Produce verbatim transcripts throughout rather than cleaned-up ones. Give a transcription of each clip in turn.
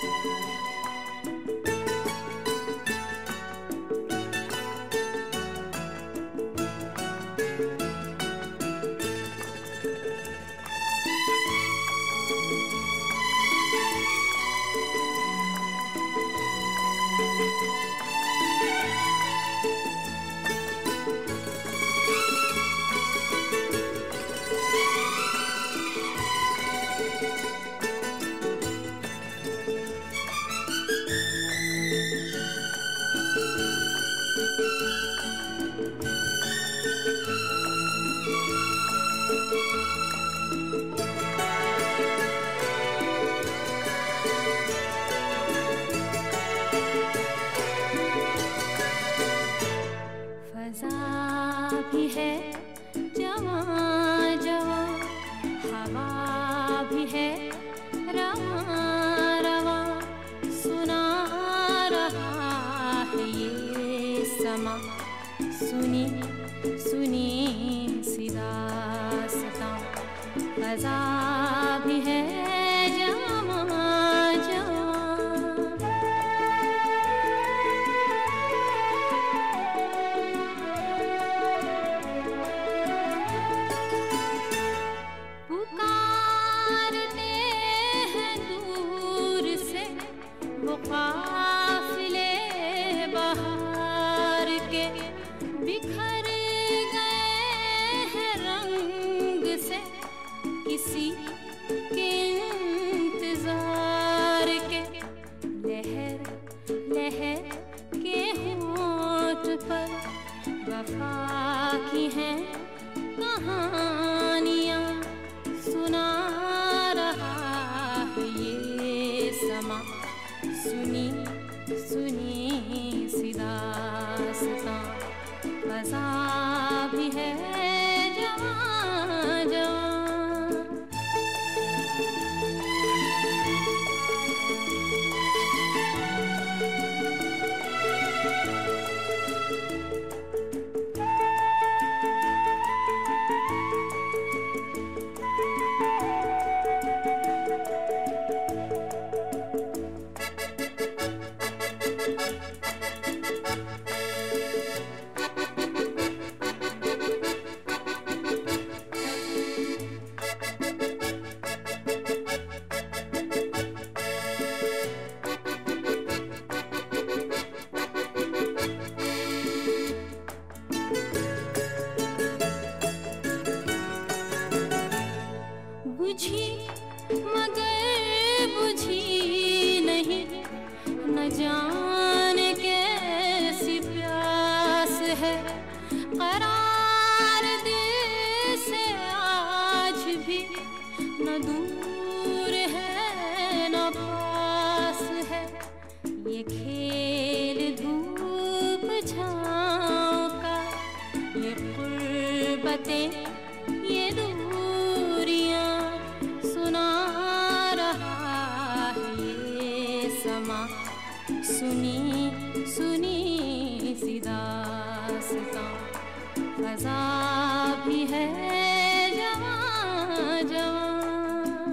भी है जवां जवां, हवा भी है रवां रवां, सुना रहा है ये समा, सुनी सुनी सी दास्तां, फ़ज़ा भी है जवां जवां। काफ़िले बहार के बिखर गए हैं रंग से, किसी के इंतजार के। लहर लहर के होंठ पर वफा की हैं कहानियाँ, सुना रहा है ये समा, सुनी सुनी सी दास्तां, फ़ज़ा भी है जवां जवां। बुझी मगर बुझी नहीं, न जाने कैसी प्यास है, करार दिल से आज भी न दूर है न पास है। ये खेल धूप छाँव का, ये क़ुर्बतें ये दूरियां, सुना रहा है ये समा, सुनी सुनी सी दास्तां, फ़ज़ा भी है जवां जवां।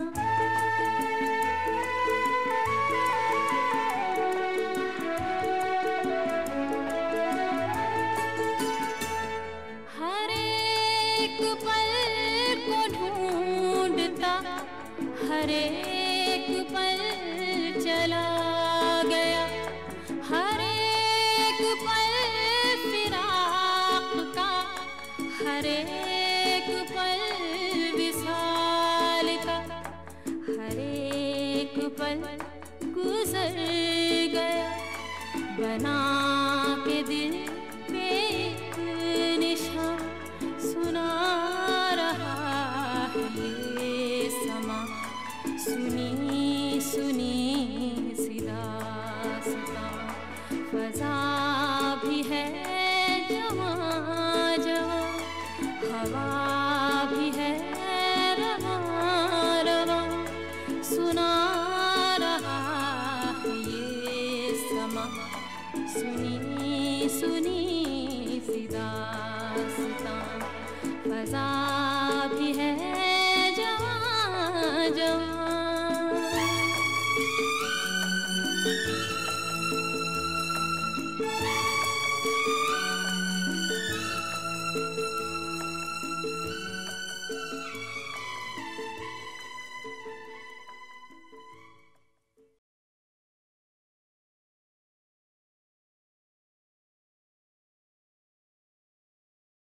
हर एक पल को ढूंढता, हर एक पल चला गया, हर एक पल फिराक का, हर एक पल विसाल का, हर एक पल गुजर गया, बना के दिल पे एक निशान, सुना रहा है ये समा, सुनी सुनी सी दास्तां, फ़ज़ा भी है जवां जवां, हवा भी है रवां रवां, सुना रहा है ये समा, सुनी सुनी सी दास्तां, फ़ज़ा भी है जवां जवां।